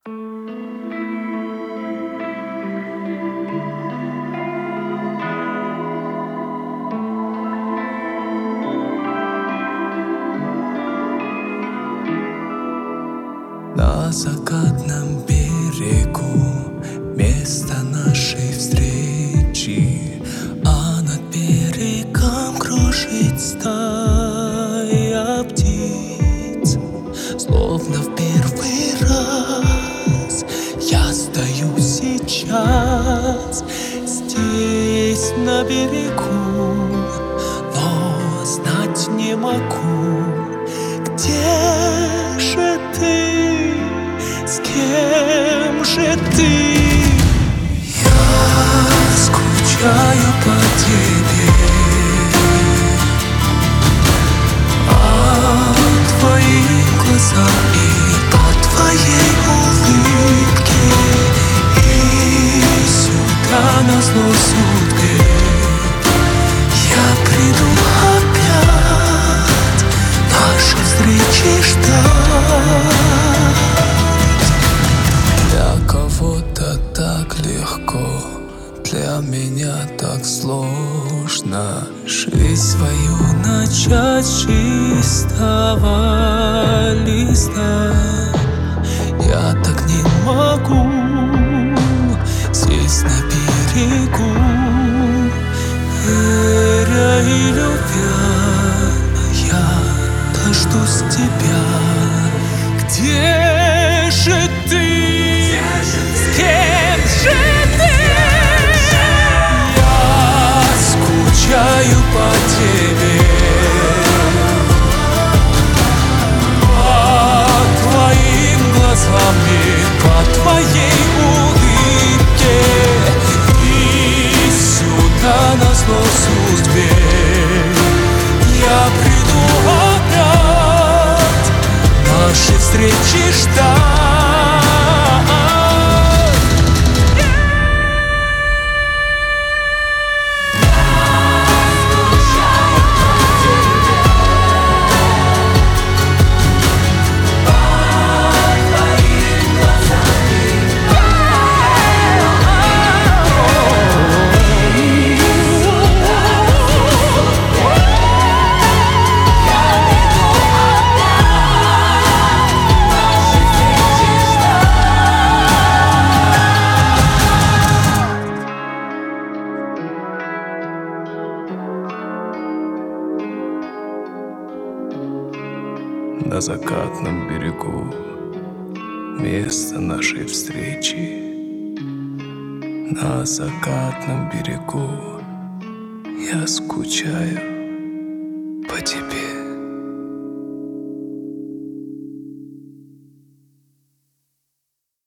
На закатном берегу место нашей встречи, а над берегом кружит стая птиц. Словно в первый раз я стою сейчас здесь на берегу, но знать не могу, где же ты? С кем же ты? Я скучаю по тебе, по твоим глазам и по твоей улыбке. И сюда назло судьбе я приду опять нашей встречи ждать. Для кого-то так легко, для меня так сложно жизнь свою начать с чистого листа. Я так не могу здесь на берегу, веря и любя, я дождусь тебя. Где же ты? С кем же ты? Я скучаю по тебе, по твоим глазам и по твоей улыбке. И сюда назло судьбе я приду опять нашей встречи ждать. На закатном берегу место нашей встречи. На закатном берегу я скучаю по тебе.